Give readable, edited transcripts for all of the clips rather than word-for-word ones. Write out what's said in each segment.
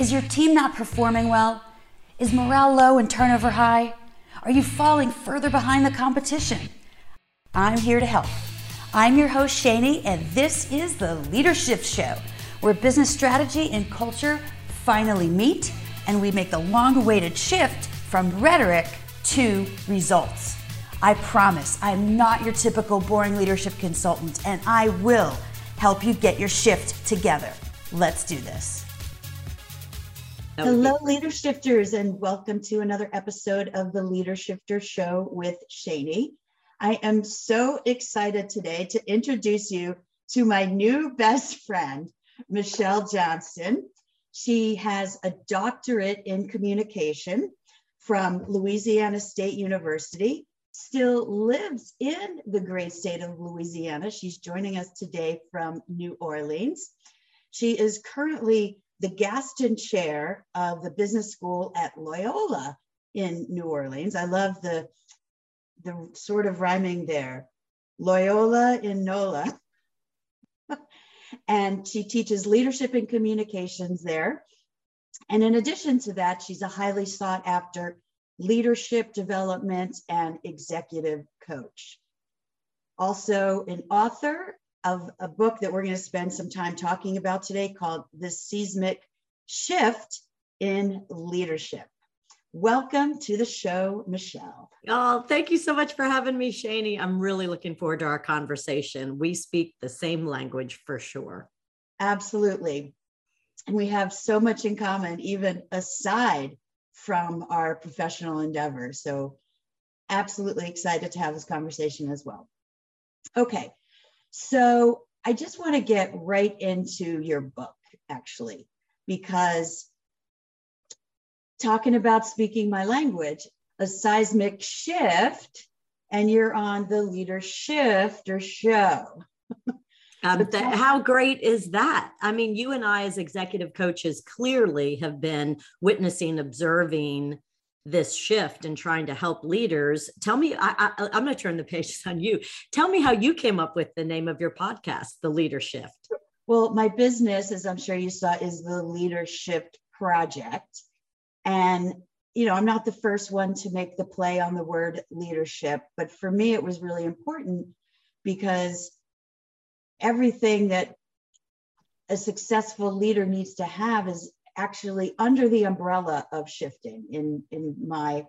Is your team not performing well? Is morale low and turnover high? Are you falling further behind the competition? I'm here to help. I'm your host, Shani, and this is the Leadership Show, where business strategy and culture finally meet, and we make the long-awaited shift from rhetoric to results. I promise I'm not your typical boring leadership consultant, and I will help you get your shift together. Let's do this. Hello, Leadershifters, and welcome to another episode of the Leadershifter Show with Shani. I am so excited today to introduce you to my new best friend, Michelle Johnston. She has a doctorate in communication from Louisiana State University, still lives in the great state of Louisiana. She's joining us today from New Orleans. She is currently the Gaston Chair of the Business School at Loyola in New Orleans. I love the sort of rhyming there. Loyola in NOLA. And she teaches leadership and communications there. And in addition to that, she's a highly sought after leadership development and executive coach. Also an author of a book that we're going to spend some time talking about today called The Seismic Shift in Leadership. Welcome to the show, Michelle. Oh, thank you so much for having me, Shani. I'm really looking forward to our conversation. We speak the same language for sure. Absolutely. And we have so much in common, even aside from our professional endeavors. So absolutely excited to have this conversation as well. Okay. So I just want to get right into your book, actually, because talking about speaking my language, a seismic shift, and you're on the Leadershifter Show. How great is that? I mean, you and I as executive coaches clearly have been witnessing, observing this shift and trying to help leaders. Tell me, I'm going to turn the pages on you. Tell me how you came up with the name of your podcast, The Leadershift. Well, my business, as I'm sure you saw, is the Leadership Project. And, you know, I'm not the first one to make the play on the word leadership, but for me, it was really important because everything that a successful leader needs to have is actually under the umbrella of shifting in my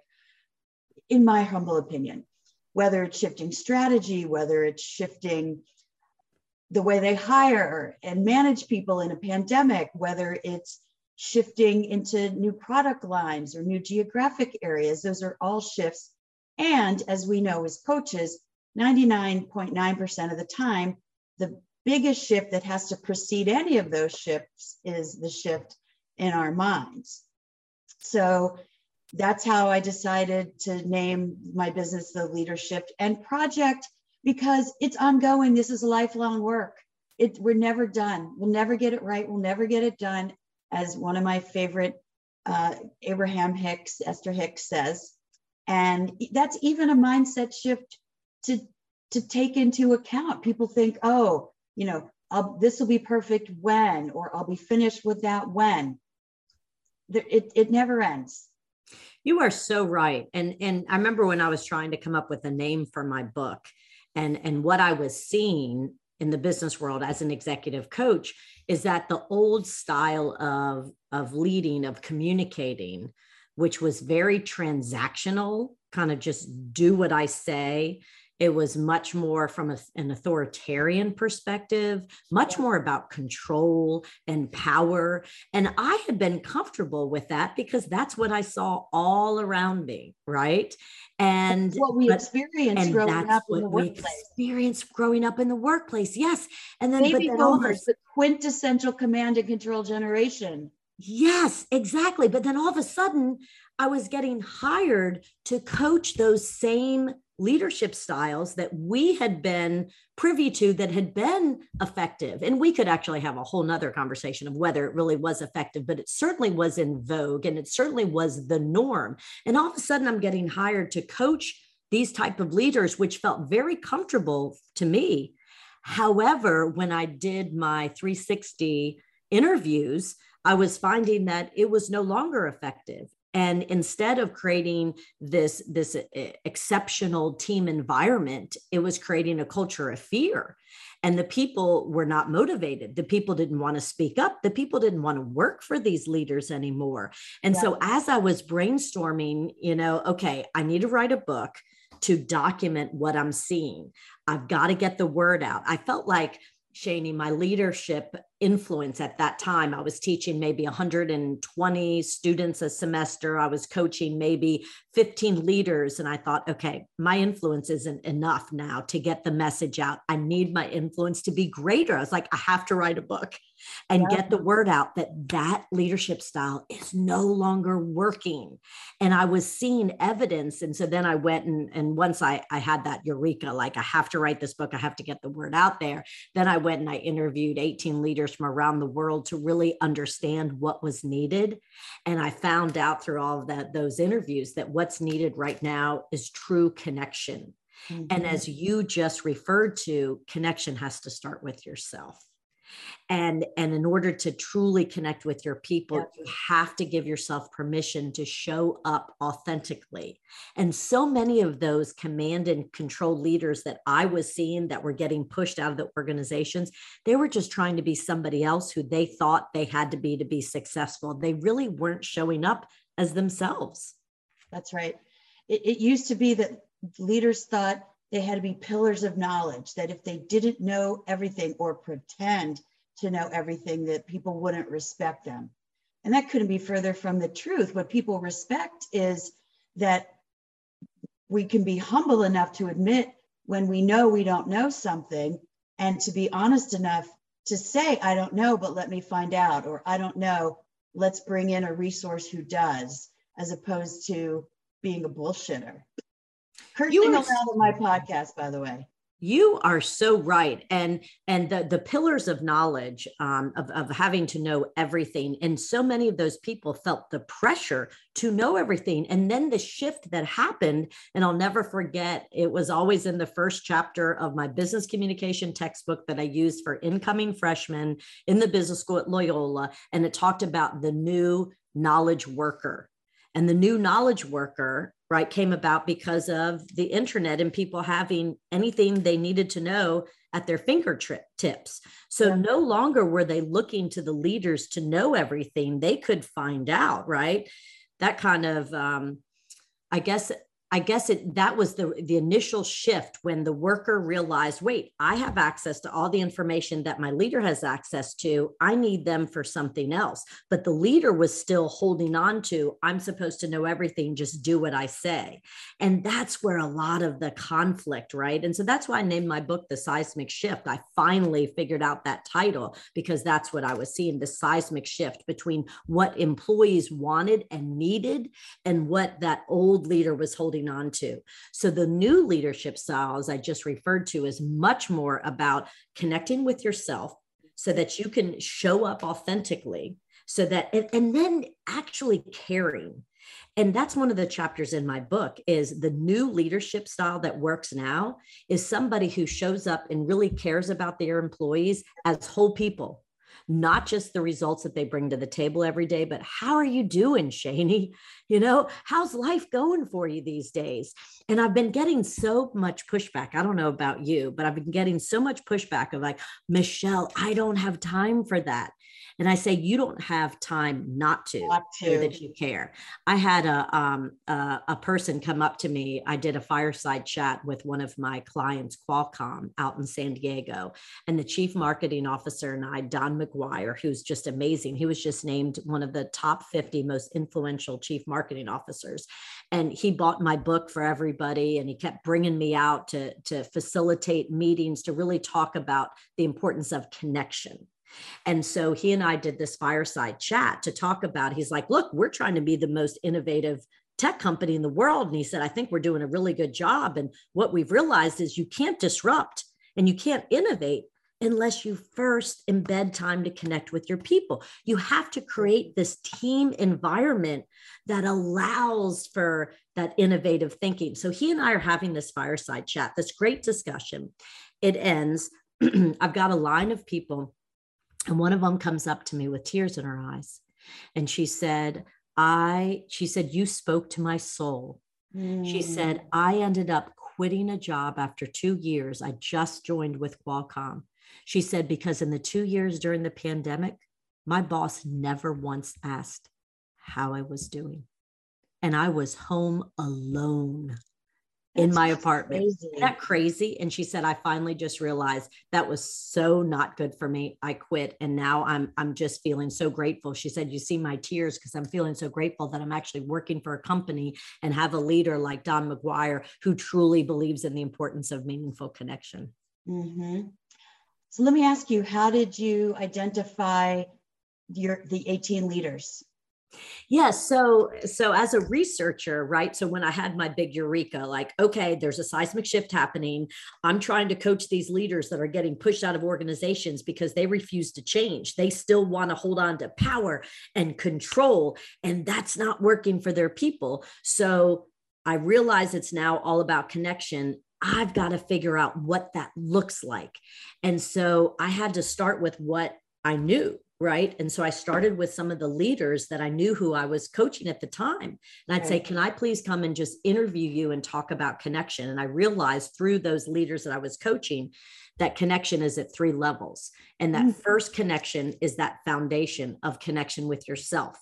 humble opinion, whether it's shifting strategy, whether it's shifting the way they hire and manage people in a pandemic, whether it's shifting into new product lines or new geographic areas. Those are all shifts. And as we know as coaches, 99.9% of the time, the biggest shift that has to precede any of those shifts is the shift in our minds. So that's how I decided to name my business the Leadership and Project, because it's ongoing. This is a lifelong work. We're never done. We'll never get it right. We'll never get it done. As one of my favorite Abraham Hicks, Esther Hicks says. And that's even a mindset shift to take into account. People think, oh, you know, this will be perfect when, or I'll be finished with that when. It never ends. You are so right. And I remember when I was trying to come up with a name for my book and what I was seeing in the business world as an executive coach is that the old style of leading, of communicating, which was very transactional, kind of just do what I say. It was much more from an authoritarian perspective, much more about control and power. And I had been comfortable with that because that's what I saw all around me, right? And that's what we experienced growing up in the workplace. Yes. And then, baby boomers, the quintessential command and control generation. Yes, exactly. But then all of a sudden, I was getting hired to coach those same leadership styles that we had been privy to that had been effective. And we could actually have a whole nother conversation of whether it really was effective, but it certainly was in vogue and it certainly was the norm. And all of a sudden I'm getting hired to coach these type of leaders, which felt very comfortable to me. However, when I did my 360 interviews, I was finding that it was no longer effective. And instead of creating this exceptional team environment, it was creating a culture of fear. And the people were not motivated. The people didn't want to speak up. The people didn't want to work for these leaders anymore. And so as I was brainstorming, okay, I need to write a book to document what I'm seeing. I've got to get the word out. I felt like, Shani, my leadership influence at that time, I was teaching maybe 120 students a semester. I was coaching maybe 15 leaders. And I thought, okay, my influence isn't enough now to get the message out. I need my influence to be greater. I was like, I have to write a book and get the word out that leadership style is no longer working. And I was seeing evidence. And so then I went and once I had that eureka, like I have to write this book, I have to get the word out there. Then I went and I interviewed 18 leaders from around the world to really understand what was needed. And I found out through all of those interviews that what's needed right now is true connection. Mm-hmm. And as you just referred to, connection has to start with yourself. And in order to truly connect with your people, you have to give yourself permission to show up authentically. And so many of those command and control leaders that I was seeing that were getting pushed out of the organizations, they were just trying to be somebody else who they thought they had to be successful. They really weren't showing up as themselves. That's right. It used to be that leaders thought they had to be pillars of knowledge, that if they didn't know everything or pretend to know everything, that people wouldn't respect them. And that couldn't be further from the truth. What people respect is that we can be humble enough to admit when we know we don't know something, and to be honest enough to say, I don't know, but let me find out, or I don't know, let's bring in a resource who does, as opposed to being a bullshitter. Cursing allowed on my podcast, by the way. You are so right. And the pillars of knowledge, of having to know everything. And so many of those people felt the pressure to know everything. And then the shift that happened, and I'll never forget, it was always in the first chapter of my business communication textbook that I used for incoming freshmen in the business school at Loyola. And it talked about the new knowledge worker. And the new knowledge worker, right, came about because of the internet and people having anything they needed to know at their fingertips. So no longer were they looking to the leaders to know everything. They could find out, right? That kind of, that was the initial shift when the worker realized, wait, I have access to all the information that my leader has access to. I need them for something else. But the leader was still holding on to, I'm supposed to know everything, just do what I say. And that's where a lot of the conflict, right? And so that's why I named my book The Seismic Shift. I finally figured out that title because that's what I was seeing, the seismic shift between what employees wanted and needed and what that old leader was holding on to. So the new leadership style, as I just referred to, is much more about connecting with yourself so that you can show up authentically, so that, and then actually caring. And that's one of the chapters in my book is the new leadership style that works now is somebody who shows up and really cares about their employees as whole people. Not just the results that they bring to the table every day, but how are you doing, Shani? How's life going for you these days? And I've been getting so much pushback. I don't know about you, but I've been getting so much pushback of like, Michelle, I don't have time for that. And I say, you don't have time not to show that you care. I had a person come up to me. I did a fireside chat with one of my clients, Qualcomm, out in San Diego. And the chief marketing officer and I, Don McGuire, who's just amazing. He was just named one of the top 50 most influential chief marketing officers. And he bought my book for everybody. And he kept bringing me out to facilitate meetings, to really talk about the importance of connection. And so he and I did this fireside chat to talk about, he's like, look, we're trying to be the most innovative tech company in the world. And he said, I think we're doing a really good job. And what we've realized is you can't disrupt and you can't innovate unless you first embed time to connect with your people. You have to create this team environment that allows for that innovative thinking. So he and I are having this fireside chat, this great discussion. It ends. I've got a line of people And one of them comes up to me with tears in her eyes. And she said, you spoke to my soul. She said, I ended up quitting a job after 2 years. I just joined with Qualcomm. She said, because in the 2 years during the pandemic, my boss never once asked how I was doing. And I was home alone in my apartment. Crazy. Isn't that crazy? And she said, I finally just realized that was so not good for me. I quit. And now I'm just feeling so grateful. She said, you see my tears because I'm feeling so grateful that I'm actually working for a company and have a leader like Don McGuire who truly believes in the importance of meaningful connection. Mm-hmm. So let me ask you, how did you identify the 18 leaders? Yes. So as a researcher, right? So when I had my big eureka, like, okay, there's a seismic shift happening. I'm trying to coach these leaders that are getting pushed out of organizations because they refuse to change. They still want to hold on to power and control, and that's not working for their people. So I realize it's now all about connection. I've got to figure out what that looks like. And so I had to start with what I knew. Right. And so I started with some of the leaders that I knew who I was coaching at the time. And I'd say, can I please come and just interview you and talk about connection? And I realized through those leaders that I was coaching that connection is at 3 levels. And that first connection is that foundation of connection with yourself.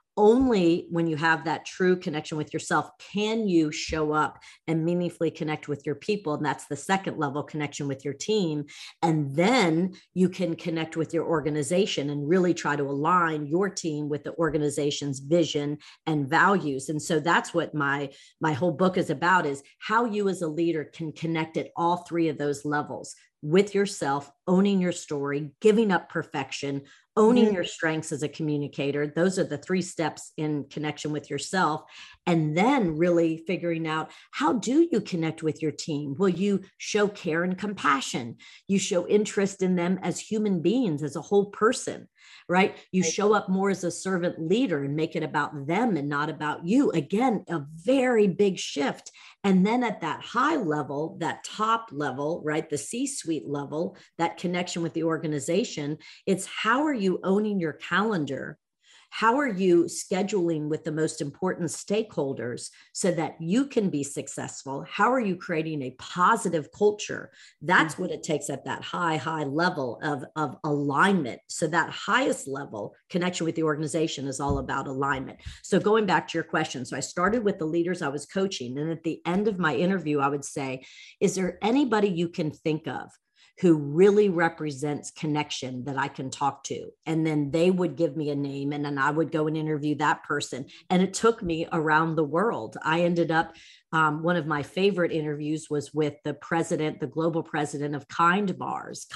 Only when you have that true connection with yourself can you show up and meaningfully connect with your people. And that's the second level, connection with your team. And then you can connect with your organization and really try to align your team with the organization's vision and values. And so that's what my whole book is about, is how you as a leader can connect at all 3 of those levels with yourself, owning your story, giving up perfection, owning your strengths as a communicator. Those are the 3 steps in connection with yourself. And then really figuring out, how do you connect with your team? Will you show care and compassion? You show interest in them as human beings, as a whole person, right? You show up more as a servant leader and make it about them and not about you. Again, a very big shift. And then at that high level, that top level, right, the C-suite level, that connection with the organization, it's how are you owning your calendar? How are you scheduling with the most important stakeholders so that you can be successful? How are you creating a positive culture? That's what it takes at that high level of alignment. So that highest level connection with the organization is all about alignment. So going back to your question, so I started with the leaders I was coaching. And at the end of my interview, I would say, is there anybody you can think of who really represents connection that I can talk to? And then they would give me a name, and then I would go and interview that person. And it took me around the world. I ended up, one of my favorite interviews was with the global president of Kind Bars,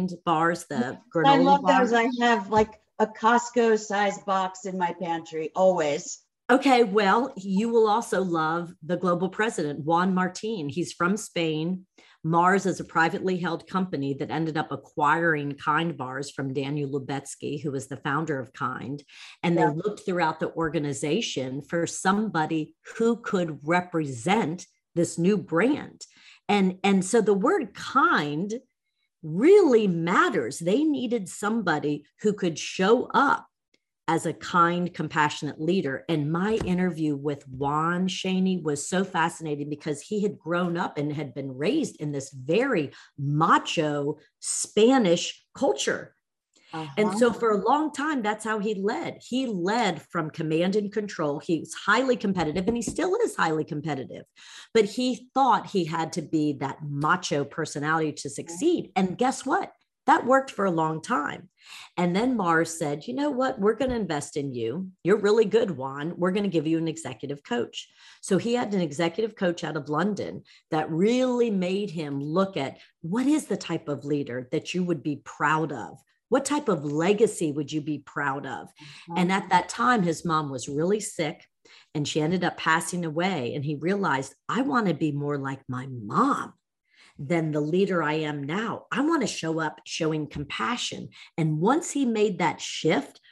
the granola I love bar. those. I have like a Costco size box in my pantry, always. Okay, well, you will also love the global president, Juan Martin. He's from Spain. Mars is a privately held company that ended up acquiring Kind Bars from Daniel Lubetzky, who was the founder of Kind. And they looked throughout the organization for somebody who could represent this new brand. And so the word kind really matters. They needed somebody who could show up as a kind, compassionate leader. And my interview with Juan Shaney was so fascinating because he had grown up and had been raised in this very macho Spanish culture. And so for a long time, that's how he led. He led from command and control. He was highly competitive, and he still is highly competitive. But he thought he had to be that macho personality to succeed. And guess what? That worked for a long time. And then Mars said, you know what? We're going to invest in you. You're really good, Juan. We're going to give you an executive coach. So he had an executive coach out of London that really made him look at, what is the type of leader that you would be proud of? What type of legacy would you be proud of? And at that time, his mom was really sick and she ended up passing away. And he realized, I want to be more like my mom than the leader I am now. I want to show up showing compassion. And once he made that shift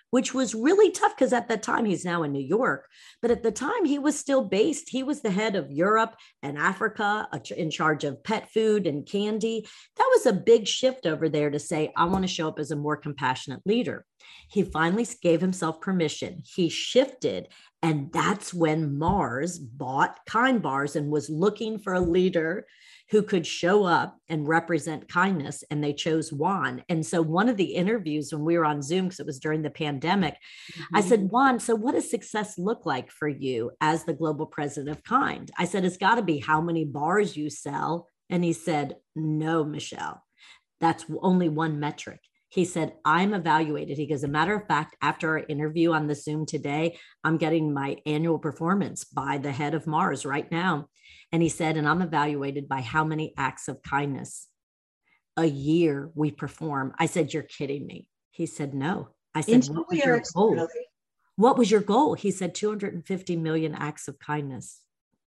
which was really tough because at the time he's now in New York, but at the time he was still based. He was the head of Europe and Africa, in charge of pet food and candy. That was a big shift over there to say, I want to show up as a more compassionate leader. He finally gave himself permission. He shifted. And that's when Mars bought Kind Bars and was looking for a leader who could show up and represent kindness. And they chose Juan. And so one of the interviews when we were on Zoom, because it was during the pandemic, I said, Juan, so what does success look like for you as the global president of Kind? I said, it's got to be how many bars you sell. And he said, no, Michelle, that's only one metric. He said, I'm evaluated. He goes, as a matter of fact, after our interview on the Zoom today, I'm getting my annual performance by the head of Mars right now. And he said, and I'm evaluated by how many acts of kindness a year we perform. I said, you're kidding me. He said, no. I said, what was your goal? What was your goal? He said, 250 million acts of kindness.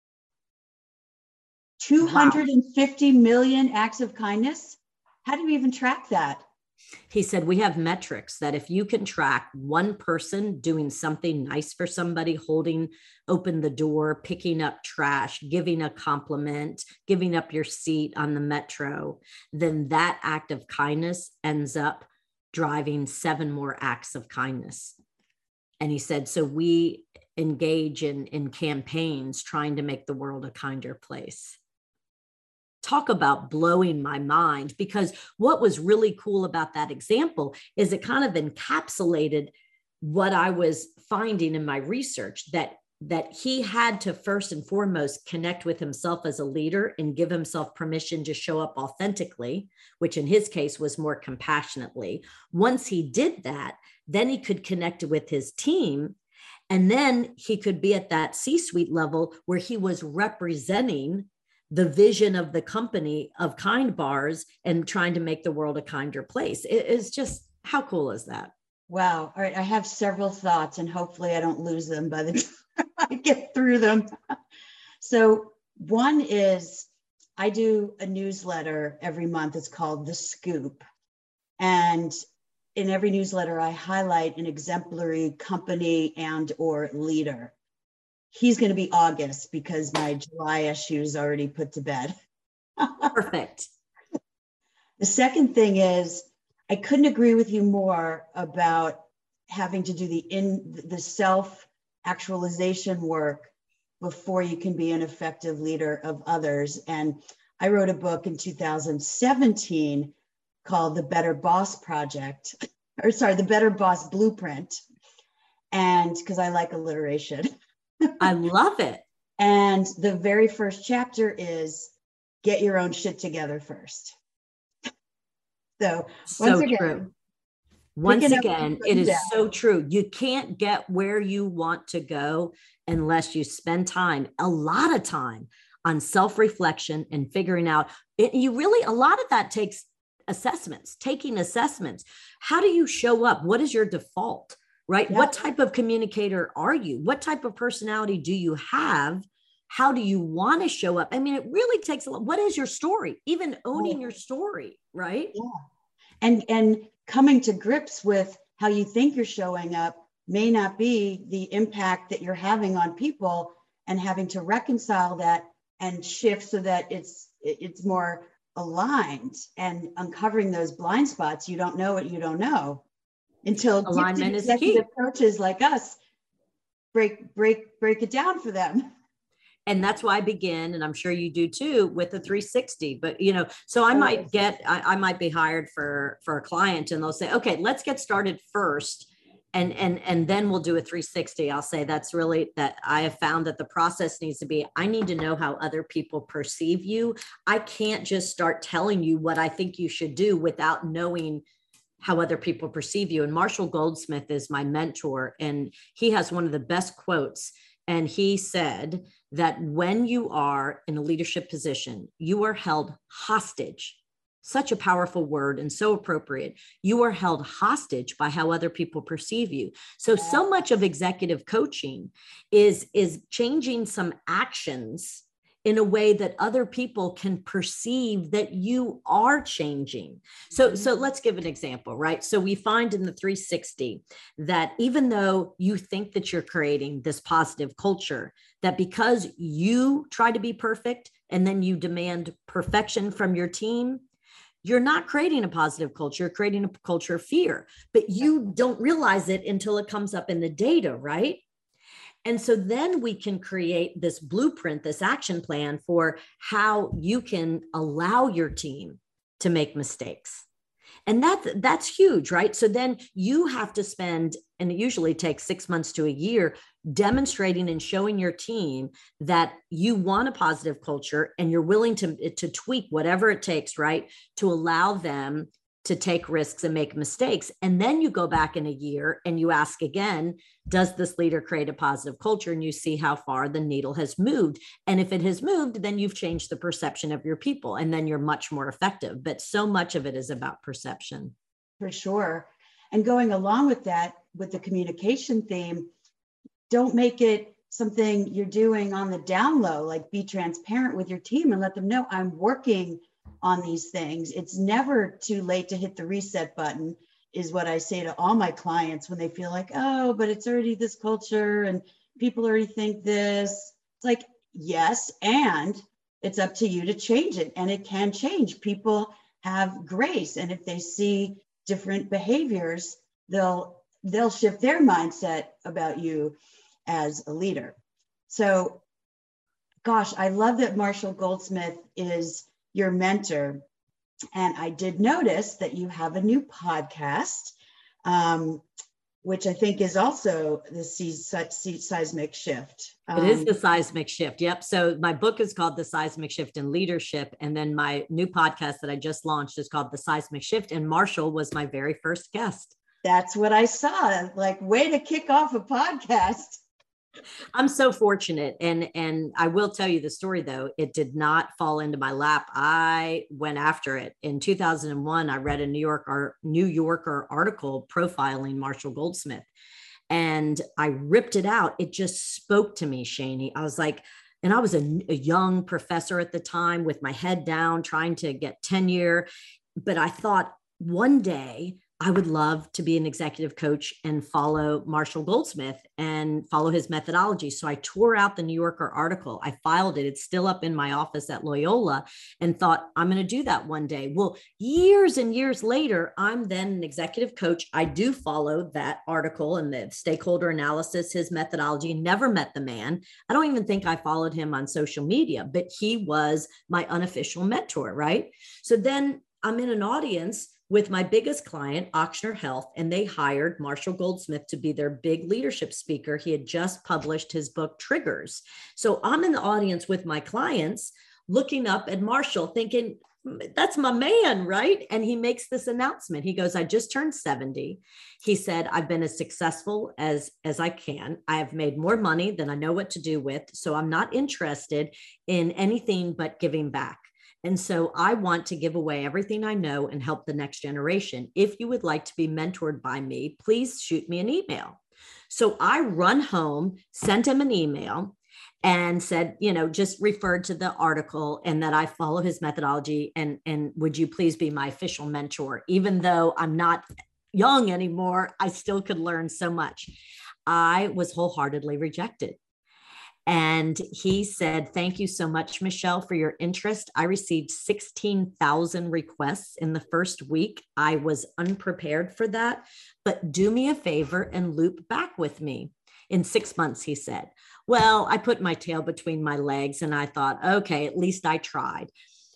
250 million acts of kindness? How do you even track that? He said, we have metrics that if you can track one person doing something nice for somebody, holding open the door, picking up trash, giving a compliment, giving up your seat on the metro, then that act of kindness ends up driving 7 more acts of kindness. And he said, so we engage in campaigns trying to make the world a kinder place. Talk about blowing my mind, because what was really cool about that example is it kind of encapsulated what I was finding in my research, that he had to first and foremost connect with himself as a leader and give himself permission to show up authentically, which in his case was more compassionately. Once he did that, then he could connect with his team. And then he could be at that C-suite level where he was representing the vision of the company of Kind Bars and trying to make the world a kinder place. It is just, how cool is that? Wow. All right. I have several thoughts and hopefully I don't lose them by the time I get through them. So one is I do a newsletter every month. It's called The Scoop. And in every newsletter, I highlight an exemplary company and or leader. He's going to be August because my July issue is already put to bed. Perfect. The second thing is, I couldn't agree with you more about having to do the self-actualization work before you can be an effective leader of others. And I wrote a book in 2017 called The Better Boss Project, or sorry, The Better Boss Blueprint. And because I like alliteration. I love it. And the very first chapter is get your own shit together first. So once again, it is so true. You can't get where you want to go unless you spend time, a lot of time, on self-reflection and figuring out it. You really, a lot of that takes assessments, taking assessments. How do you show up? What is your default? Right? Yeah. What type of communicator are you? What type of personality do you have? How do you want to show up? I mean, it really takes a lot. What is your story? Even owning your story, right? Yeah. And coming to grips with how you think you're showing up may not be the impact that you're having on people, and having to reconcile that and shift so that it's more aligned, and uncovering those blind spots. You don't know what you don't know until alignment is executive coaches like us break it down for them. And that's why I begin, and I'm sure you do too, with a 360. But so I might be hired for a client, and they'll say, okay, let's get started first, and then we'll do a 360. I'll say that's really that I have found that the process needs to be, I need to know how other people perceive you. I can't just start telling you what I think you should do without knowing how other people perceive you. And Marshall Goldsmith is my mentor, and he has one of the best quotes. And he said that when you are in a leadership position, you are held hostage. Such a powerful word and so appropriate. You are held hostage by how other people perceive you. So much of executive coaching is changing some actions in a way that other people can perceive that you are changing. So let's give an example, right? So we find in the 360 that even though you think that you're creating this positive culture, that because you try to be perfect and then you demand perfection from your team, you're not creating a positive culture, you're creating a culture of fear, but you don't realize it until it comes up in the data, right? And so then we can create this blueprint, this action plan for how you can allow your team to make mistakes. And that's huge, right? So then you have to spend, and it usually takes 6 months to a year, demonstrating and showing your team that you want a positive culture and you're willing to tweak whatever it takes, right? To allow them to take risks and make mistakes. And then you go back in a year and you ask again, does this leader create a positive culture? And you see how far the needle has moved. And if it has moved, then you've changed the perception of your people and then you're much more effective. But so much of it is about perception. For sure. And going along with that, with the communication theme, don't make it something you're doing on the down low, like be transparent with your team and let them know I'm working on these things. It's never too late to hit the reset button, is what I say to all my clients when they feel like, oh, but it's already this culture and people already think this. It's like, yes, and it's up to you to change it. And it can change. People have grace. And if they see different behaviors, they'll shift their mindset about you as a leader. So, gosh, I love that Marshall Goldsmith is your mentor. And I did notice that you have a new podcast, which I think is also the Seismic Shift. It is the Seismic Shift. Yep. So my book is called The Seismic Shift in Leadership. And then my new podcast that I just launched is called The Seismic Shift. And Marshall was my very first guest. That's what I saw. Like, way to kick off a podcast. I'm so fortunate. And I will tell you the story, though. It did not fall into my lap. I went after it. In 2001, I read a New Yorker article profiling Marshall Goldsmith, and I ripped it out. It just spoke to me, Shani. I was like, and I was a young professor at the time with my head down, trying to get tenure. But I thought one day I would love to be an executive coach and follow Marshall Goldsmith and follow his methodology. So I tore out the New Yorker article. I filed it. It's still up in my office at Loyola, and thought, I'm going to do that one day. Well, years and years later, I'm then an executive coach. I do follow that article and the stakeholder analysis, his methodology. Never met the man. I don't even think I followed him on social media, but he was my unofficial mentor, right? So then I'm in an audience with my biggest client, Ochsner Health, and they hired Marshall Goldsmith to be their big leadership speaker. He had just published his book, Triggers. So I'm in the audience with my clients, looking up at Marshall, thinking, that's my man, right? And he makes this announcement. He goes, I just turned 70. He said, I've been as successful as I can. I have made more money than I know what to do with. So I'm not interested in anything but giving back. And so I want to give away everything I know and help the next generation. If you would like to be mentored by me, please shoot me an email. So I run home, sent him an email and said, just referred to the article and that I follow his methodology, and would you please be my official mentor? Even though I'm not young anymore, I still could learn so much. I was wholeheartedly rejected. And he said, thank you so much, Michelle, for your interest. I received 16,000 requests in the first week. I was unprepared for that, but do me a favor and loop back with me in 6 months, he said. Well, I put my tail between my legs and I thought, okay, at least I tried.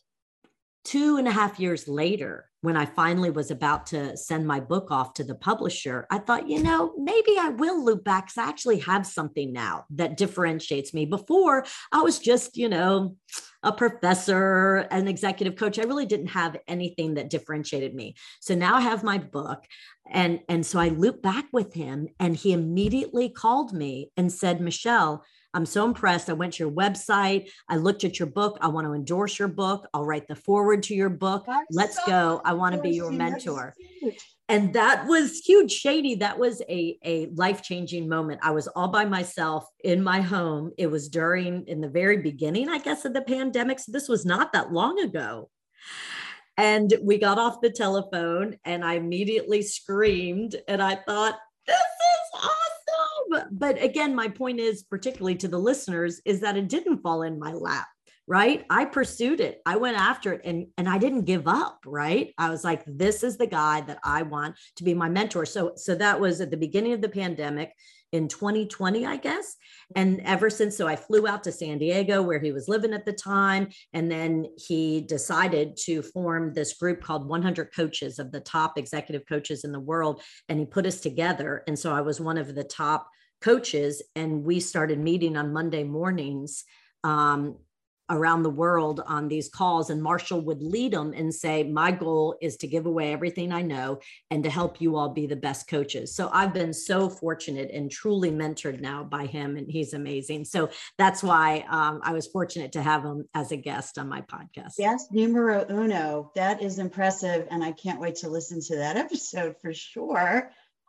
2.5 years later, when I finally was about to send my book off to the publisher, I thought, maybe I will loop back because I actually have something now that differentiates me. Before, I was just, a professor, an executive coach. I really didn't have anything that differentiated me. So now I have my book. And so I looped back with him, and he immediately called me and said, Michelle, I'm so impressed. I went to your website. I looked at your book. I want to endorse your book. I'll write the foreword to your book. Let's go. I want to be your mentor. And that was huge, Shady. That was a life-changing moment. I was all by myself in my home. It was in the very beginning, I guess, of the pandemic. So this was not that long ago. And we got off the telephone and I immediately screamed and I thought, this is awesome. But again, my point is, particularly to the listeners, is that it didn't fall in my lap. Right. I pursued it. I went after it and I didn't give up. Right. I was like, this is the guy that I want to be my mentor. So that was at the beginning of the pandemic in 2020, I guess. And ever since, so I flew out to San Diego where he was living at the time. And then he decided to form this group called 100 Coaches, of the top executive coaches in the world. And he put us together. And so I was one of the top coaches and we started meeting on Monday mornings, around the world on these calls, and Marshall would lead them and say, my goal is to give away everything I know and to help you all be the best coaches. So I've been so fortunate and truly mentored now by him, and he's amazing. So that's why I was fortunate to have him as a guest on my podcast. Yes, numero uno. That is impressive. And I can't wait to listen to that episode for sure.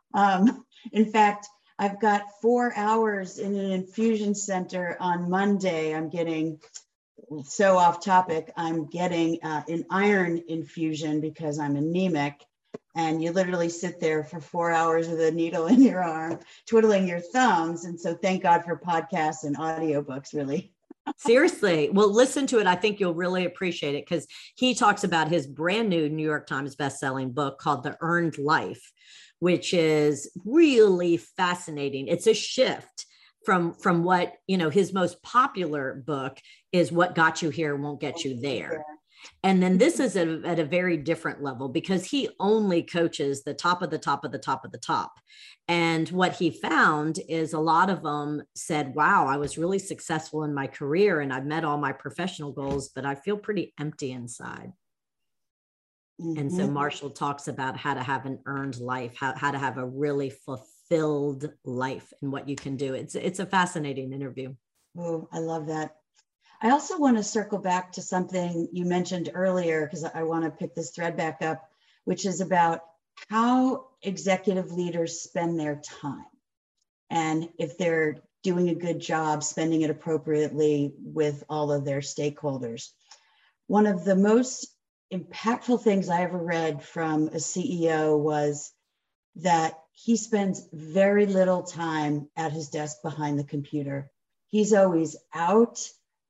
In fact, I've got 4 hours in an infusion center on Monday. I'm getting so off topic. I'm getting an iron infusion because I'm anemic, and you literally sit there for 4 hours with a needle in your arm, twiddling your thumbs. And so thank God for podcasts and audiobooks, really. Seriously. Well, listen to it. I think you'll really appreciate it because he talks about his brand new New York Times bestselling book called The Earned Life, which is really fascinating. It's a shift from what, his most popular book is What Got You Here Won't Get You There. And then this is at a very different level because he only coaches the top of the top of the top of the top. And what he found is a lot of them said, wow, I was really successful in my career and I've met all my professional goals, but I feel pretty empty inside. Mm-hmm. And so Marshall talks about how to have an earned life, how to have a really fulfilled life and what you can do. It's a fascinating interview. Oh, I love that. I also want to circle back to something you mentioned earlier, because I want to pick this thread back up, which is about how executive leaders spend their time. And if they're doing a good job spending it appropriately with all of their stakeholders. One of the most impactful things I ever read from a CEO was that he spends very little time at his desk behind the computer. He's always out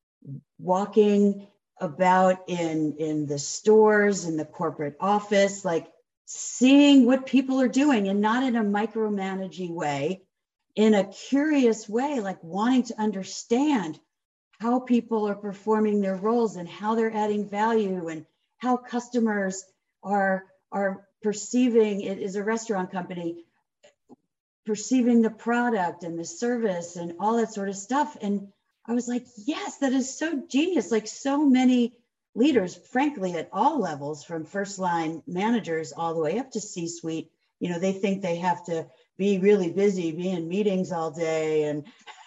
walking about in the stores, in the corporate office, like seeing what people are doing, and not in a micromanaging way, in a curious way, like wanting to understand how people are performing their roles and how they're adding value and how customers are perceiving it as a restaurant company, perceiving the product and the service and all that sort of stuff. And I was like, yes, that is so genius. Like so many leaders, frankly, at all levels, from first line managers all the way up to C-suite, they think they have to be really busy, be in meetings all day. And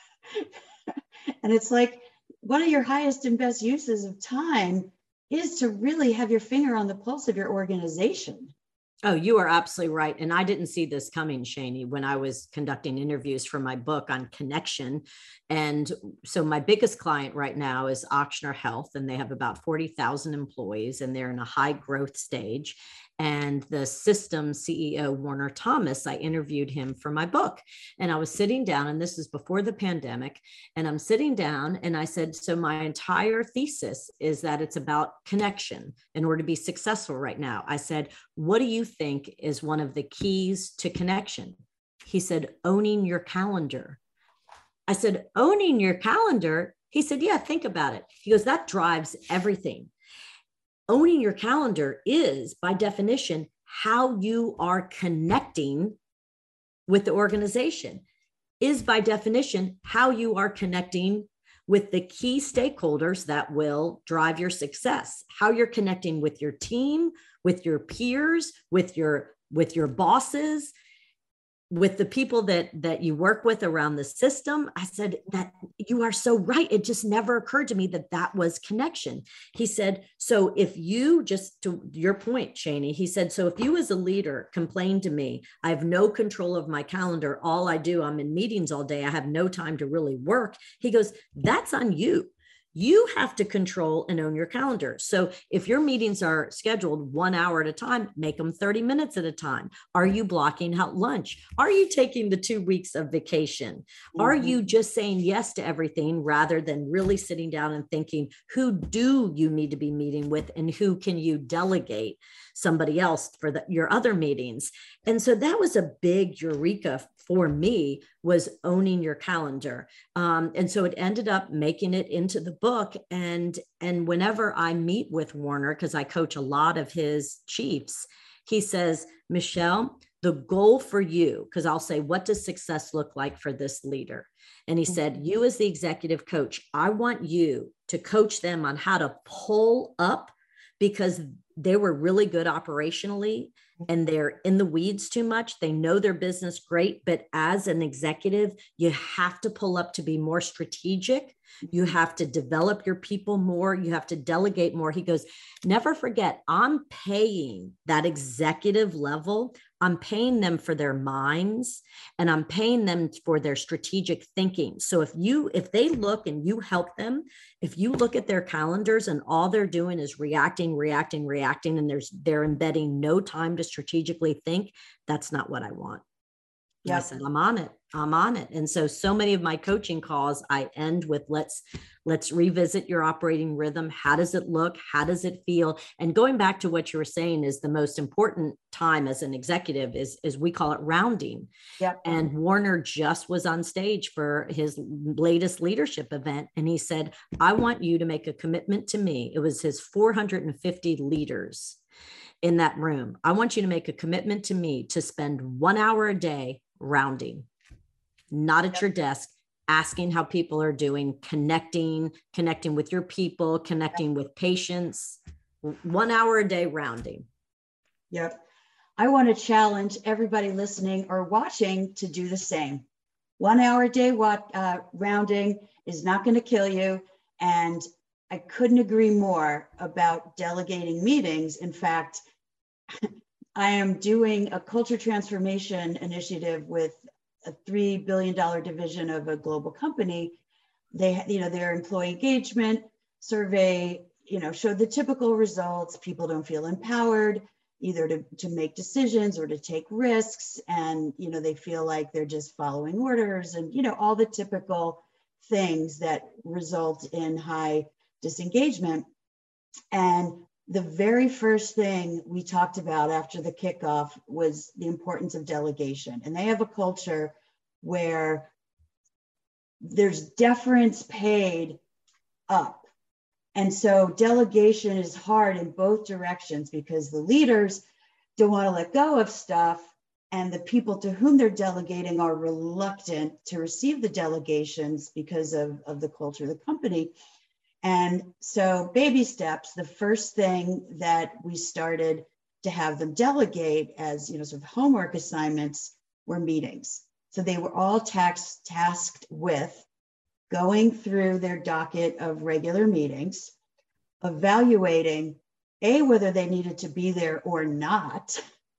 it's like one of your highest and best uses of time is to really have your finger on the pulse of your organization. Oh, you are absolutely right. And I didn't see this coming, Shani, when I was conducting interviews for my book on connection. And so my biggest client right now is Ochsner Health, and they have about 40,000 employees, and they're in a high growth stage. And the system CEO, Warner Thomas, I interviewed him for my book. And I was sitting down, and this is before the pandemic, and I'm sitting down and I said, so my entire thesis is that it's about connection in order to be successful right now. I said, what do you think is one of the keys to connection? He said, owning your calendar. I said, owning your calendar? He said, yeah, think about it. He goes, that drives everything. Owning your calendar is, by definition, how you are connecting with the organization, is by definition how you are connecting with the key stakeholders that will drive your success, how you're connecting with your team, with your peers, with your bosses. with the people that you work with around the system, I said that you are so right. It just never occurred to me that was connection. He said, so if you, just to your point, Shani, he said, so if you as a leader complain to me, I have no control of my calendar. All I do, I'm in meetings all day. I have no time to really work. He goes, that's on you. You have to control and own your calendar. So if your meetings are scheduled 1 hour at a time, make them 30 minutes at a time. Are you blocking out lunch? Are you taking the 2 weeks of vacation? Mm-hmm. Are you just saying yes to everything rather than really sitting down and thinking, who do you need to be meeting with and who can you delegate somebody else for your other meetings? And so that was a big eureka for me, was owning your calendar. And so it ended up making it into the book. And whenever I meet with Warner, because I coach a lot of his chiefs, he says, Michelle, the goal for you, because I'll say, what does success look like for this leader? And he said, you as the executive coach, I want you to coach them on how to pull up, because they were really good operationally and they're in the weeds too much. They know their business great, but as an executive, you have to pull up to be more strategic. You have to develop your people more. You have to delegate more. He goes, never forget, I'm paying that executive level. I'm paying them for their minds and I'm paying them for their strategic thinking. So if they look and you help them, if you look at their calendars and all they're doing is reacting, and they're embedding no time to strategically think, that's not what I want. Yep. I said, I'm on it. And so many of my coaching calls, I end with, let's revisit your operating rhythm. How does it look? How does it feel? And going back to what you were saying is the most important time as an executive is we call it rounding. Yep. And Warner just was on stage for his latest leadership event. And he said, I want you to make a commitment to me. It was his 450 leaders in that room. I want you to make a commitment to me to spend 1 hour a day rounding, not at your desk, asking how people are doing, connecting with your people, connecting with patients, 1 hour a day rounding. Yep. I want to challenge everybody listening or watching to do the same. 1 hour a day rounding is not going to kill you. And I couldn't agree more about delegating meetings. In fact, I am doing a culture transformation initiative with a $3 billion division of a global company. Their employee engagement survey, showed the typical results. People don't feel empowered either to make decisions or to take risks. And, they feel like they're just following orders and, all the typical things that result in high disengagement. And the very first thing we talked about after the kickoff was the importance of delegation. And they have a culture where there's deference paid up. And so delegation is hard in both directions because the leaders don't want to let go of stuff. And the people to whom they're delegating are reluctant to receive the delegations because of the culture of the company. And so baby steps, the first thing that we started to have them delegate as, sort of homework assignments were meetings. So they were all tasked with going through their docket of regular meetings, evaluating A, whether they needed to be there or not,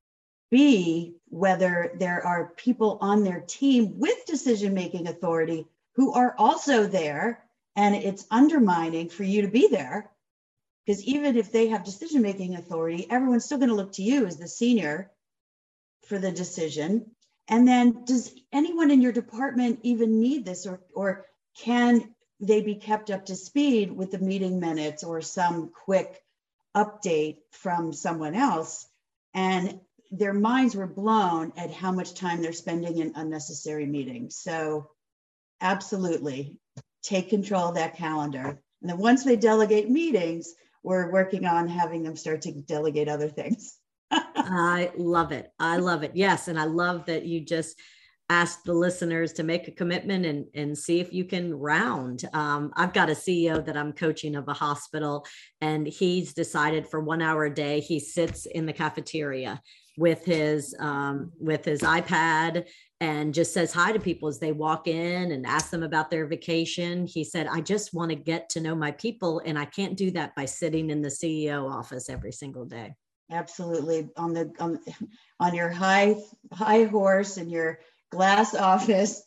B, whether there are people on their team with decision-making authority who are also there. And it's undermining for you to be there, because even if they have decision-making authority, everyone's still going to look to you as the senior for the decision. And then does anyone in your department even need this, or can they be kept up to speed with the meeting minutes or some quick update from someone else? And their minds were blown at how much time they're spending in unnecessary meetings. So absolutely. Take control of that calendar. And then once they delegate meetings, we're working on having them start to delegate other things. I love it. Yes. And I love that you just asked the listeners to make a commitment and see if you can round. I've got a CEO that I'm coaching of a hospital, and he's decided for 1 hour a day, he sits in the cafeteria with his iPad and just says hi to people as they walk in and ask them about their vacation. He said, I just want to get to know my people, and I can't do that by sitting in the CEO office every single day. Absolutely. On your high horse in your glass office,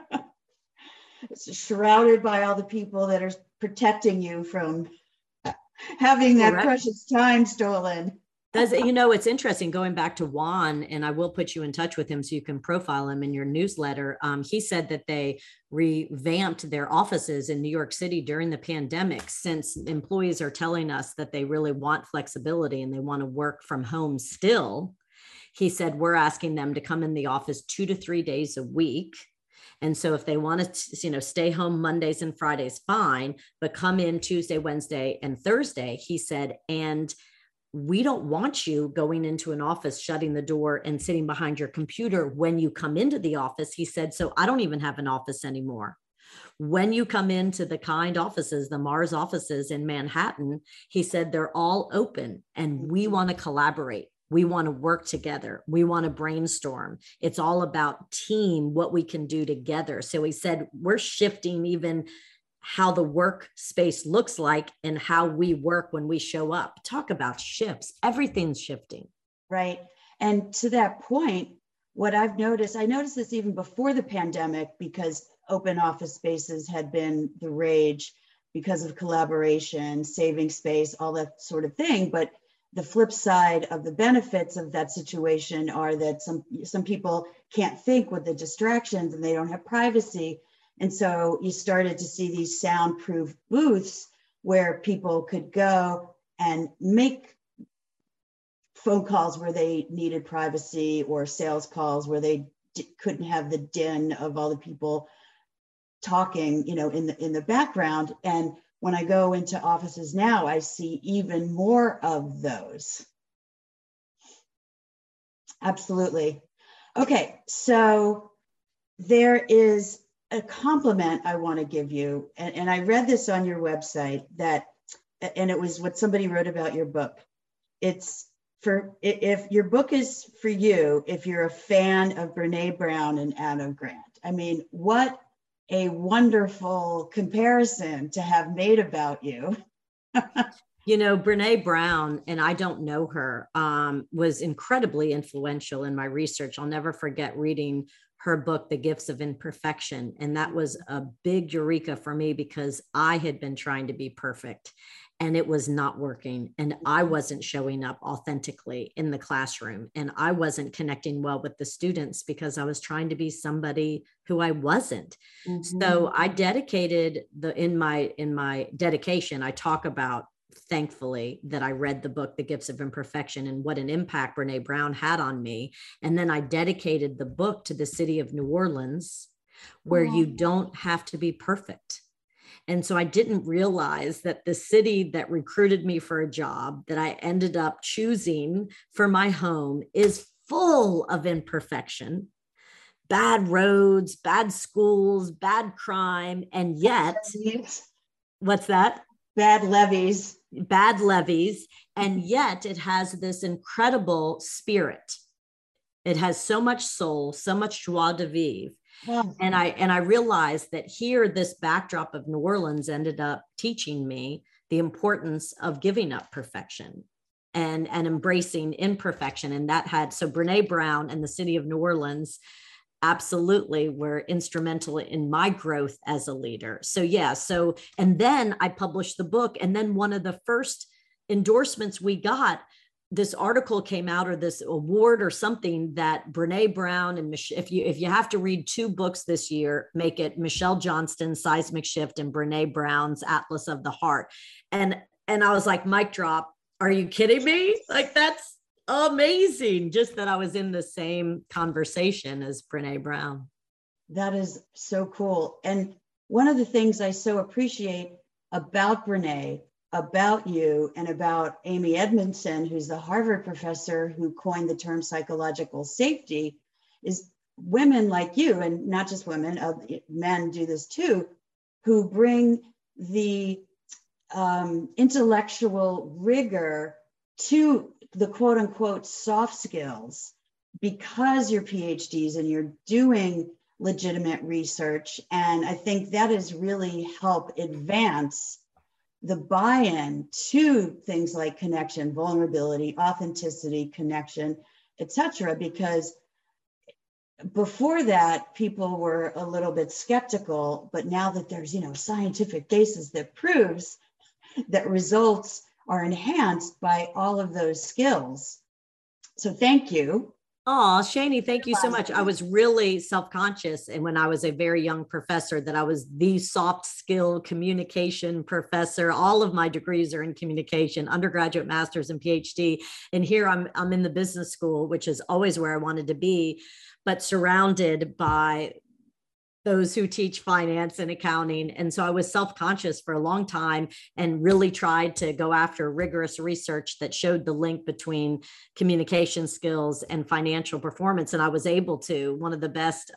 shrouded by all the people that are protecting you from having that precious time stolen. It's interesting, going back to Juan, and I will put you in touch with him so you can profile him in your newsletter. He said that they revamped their offices in New York City during the pandemic, since employees are telling us that they really want flexibility and they want to work from home still. He said, we're asking them to come in the office 2 to 3 days a week. And so if they want to, stay home Mondays and Fridays, fine, but come in Tuesday, Wednesday, and Thursday, he said, and we don't want you going into an office, shutting the door and sitting behind your computer when you come into the office. He said, so I don't even have an office anymore. When you come into the Kind offices, the Mars offices in Manhattan, he said, they're all open and we want to collaborate. We want to work together. We want to brainstorm. It's all about team, what we can do together. So he said, we're shifting even how the workspace looks like and how we work when we show up. Talk about shifts. Everything's shifting. Right. And to that point, what I noticed this even before the pandemic, because open office spaces had been the rage because of collaboration, saving space, all that sort of thing. But the flip side of the benefits of that situation are that some people can't think with the distractions and they don't have privacy. And so you started to see these soundproof booths where people could go and make phone calls where they needed privacy, or sales calls where they couldn't have the din of all the people talking, in the background. And when I go into offices now, I see even more of those. Absolutely. Okay, so there is a compliment I want to give you, and I read this on your website, and it was what somebody wrote about your book. It's if your book is for you, if you're a fan of Brene Brown and Adam Grant. I mean, what a wonderful comparison to have made about you. Brene Brown, and I don't know her, was incredibly influential in my research. I'll never forget reading her book, The Gifts of Imperfection. And that was a big eureka for me, because I had been trying to be perfect and it was not working. And I wasn't showing up authentically in the classroom, and I wasn't connecting well with the students because I was trying to be somebody who I wasn't. Mm-hmm. So I dedicated in my dedication, I talk about, thankfully, that I read the book, The Gifts of Imperfection, and what an impact Brene Brown had on me. And then I dedicated the book to the city of New Orleans, where you don't have to be perfect. And so I didn't realize that the city that recruited me for a job that I ended up choosing for my home is full of imperfection, bad roads, bad schools, bad crime. And yet, what's that? Bad levees. And yet it has this incredible spirit. It has so much soul, so much joie de vivre. Wow. And I realized that here, this backdrop of New Orleans ended up teaching me the importance of giving up perfection and embracing imperfection. And so Brene Brown and the city of New Orleans absolutely were instrumental in my growth as a leader. And then I published the book. And then one of the first endorsements we got, this article came out, or this award or something, that Brene Brown and if you have to read 2 books this year, make it Michelle Johnston's Seismic Shift and Brene Brown's Atlas of the Heart. And I was like, mic drop. Are you kidding me? Like, that's amazing. Just that I was in the same conversation as Brene Brown. That is so cool. And one of the things I so appreciate about Brene, about you, and about Amy Edmondson, who's the Harvard professor who coined the term psychological safety, is women like you, and not just women, men do this too, who bring the intellectual rigor to the quote unquote soft skills, because you're PhDs and you're doing legitimate research. And I think that has really helped advance the buy-in to things like connection, vulnerability, authenticity, connection, etc. Because before that, people were a little bit skeptical, but now that there's, scientific basis that proves that results are enhanced by all of those skills. So thank you. Oh, Shani, thank you so much. I was really self-conscious, and when I was a very young professor, that I was the soft skill communication professor. All of my degrees are in communication, undergraduate, master's, and PhD. And here I'm in the business school, which is always where I wanted to be, but surrounded by those who teach finance and accounting. And so I was self-conscious for a long time and really tried to go after rigorous research that showed the link between communication skills and financial performance. And I was able to. One of the best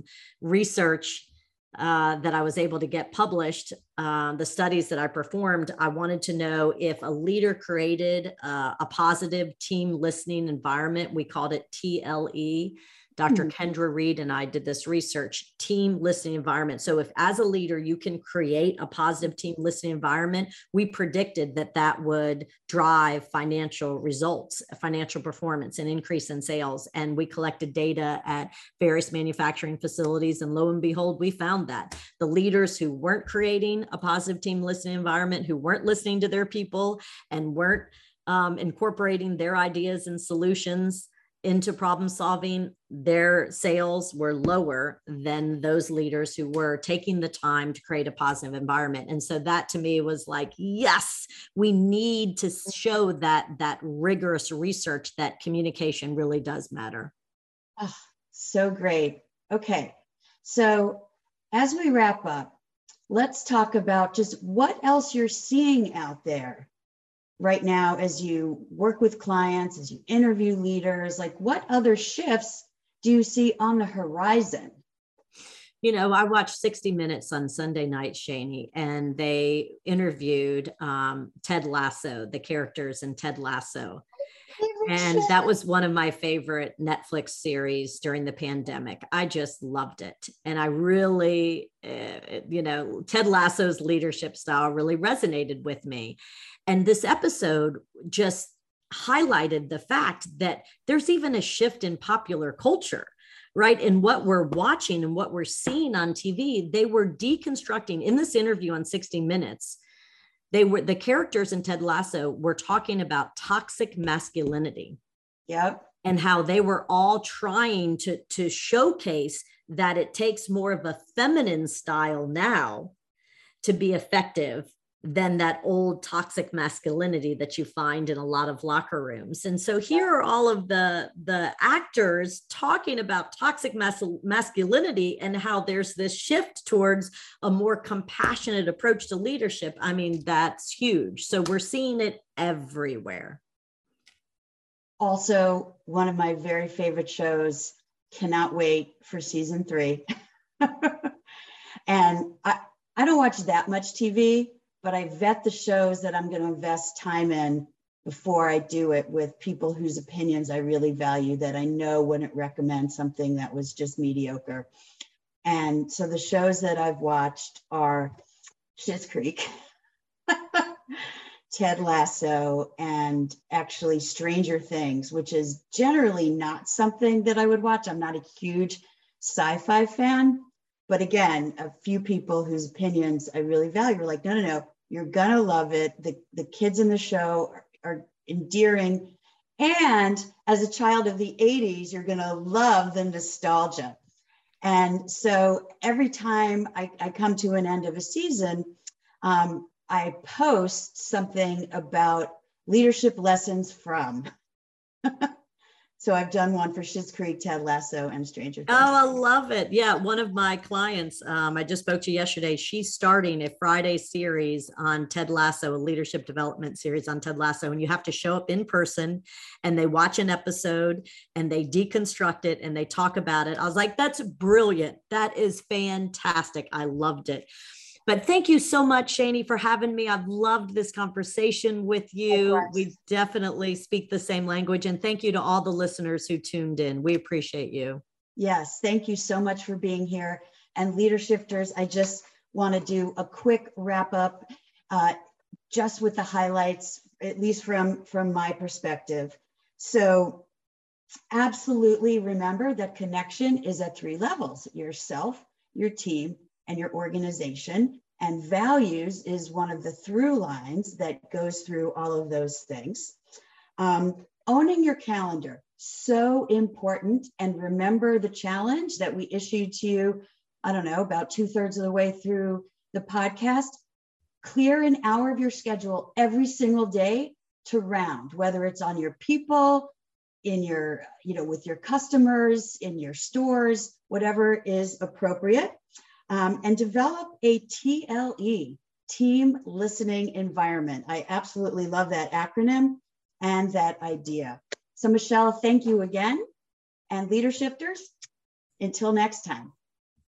research that I was able to get published, the studies that I performed, I wanted to know if a leader created a positive team listening environment. We called it TLE. Dr. Kendra Reed and I did this research, team listening environment. So if as a leader, you can create a positive team listening environment, we predicted that that would drive financial results, financial performance, and increase in sales. And we collected data at various manufacturing facilities. And lo and behold, we found that the leaders who weren't creating a positive team listening environment, who weren't listening to their people and weren't incorporating their ideas and solutions into problem solving, their sales were lower than those leaders who were taking the time to create a positive environment. And so that to me was like, yes, we need to show that rigorous research that communication really does matter. Oh, so great. Okay. So as we wrap up, let's talk about just what else you're seeing out there right now as you work with clients, as you interview leaders. Like, what other shifts do you see on the horizon? I watched 60 Minutes on Sunday night, Shani, and they interviewed Ted Lasso, the characters in Ted Lasso. And that was one of my favorite Netflix series during the pandemic. I just loved it. And I really, Ted Lasso's leadership style really resonated with me. And this episode just highlighted the fact that there's even a shift in popular culture, right? In what we're watching and what we're seeing on TV. They were deconstructing in this interview on 60 Minutes. The characters in Ted Lasso were talking about toxic masculinity. Yep. And how they were all trying to showcase that it takes more of a feminine style now to be effective than that old toxic masculinity that you find in a lot of locker rooms. And so here are all of the actors talking about toxic masculinity and how there's this shift towards a more compassionate approach to leadership. I mean, that's huge. So we're seeing it everywhere. Also, one of my very favorite shows, cannot wait for season 3. And I don't watch that much TV, but I vet the shows that I'm going to invest time in before I do it with people whose opinions I really value, that I know wouldn't recommend something that was just mediocre. And so the shows that I've watched are Schitt's Creek, Ted Lasso, and actually Stranger Things, which is generally not something that I would watch. I'm not a huge sci-fi fan, but again, a few people whose opinions I really value are like, no, you're gonna love it. The kids in the show are endearing. And as a child of the 80s, you're gonna love the nostalgia. And so every time I come to an end of a season, I post something about leadership lessons from. So I've done one for Schitt's Creek, Ted Lasso, and Stranger Things. Oh, I love it. Yeah, one of my clients, I just spoke to yesterday, she's starting a Friday series on Ted Lasso, a leadership development series on Ted Lasso. And you have to show up in person and they watch an episode and they deconstruct it and they talk about it. I was like, that's brilliant. That is fantastic. I loved it. But thank you so much, Shani, for having me. I've loved this conversation with you. We definitely speak the same language. And thank you to all the listeners who tuned in. We appreciate you. Yes, thank you so much for being here. And Leadershifters, I just want to do a quick wrap up just with the highlights, at least from my perspective. So absolutely remember that connection is at 3 levels: yourself, your team, and your organization. And values is one of the through lines that goes through all of those things. Owning your calendar, so important. And remember the challenge that we issued to you, I don't know, about 2/3 of the way through the podcast. Clear an hour of your schedule every single day to round, whether it's on your people, in your, with your customers, in your stores, whatever is appropriate. And develop a TLE, team listening environment. I absolutely love that acronym and that idea. So Michelle, thank you again. And Leadershifters, until next time.